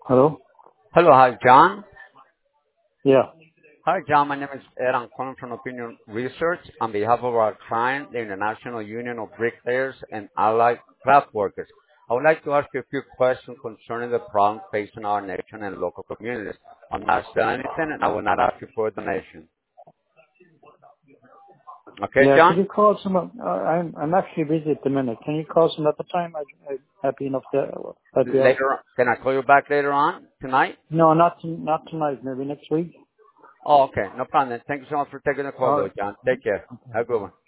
Hello? Hello. Hi, John. Yeah. Hi, John. My name is Ed. I'm calling from Opinion Research on behalf of our client, the International Union of Bricklayers and Allied Craft Workers. I would like to ask you a few questions concerning the problems facing our nation and local communities. I'm not selling anything, and I will not ask you for a donation. Okay, Yeah, could John? you call some, I'm actually busy at the minute. Can you call some other time? I'm happy enough to help you out. Later on. Can I call you back later on tonight? No, not tonight, maybe next week. Oh, okay. No problem. Then. Thank you so much for taking the call, though, Alright. John. Take care. Have a good one.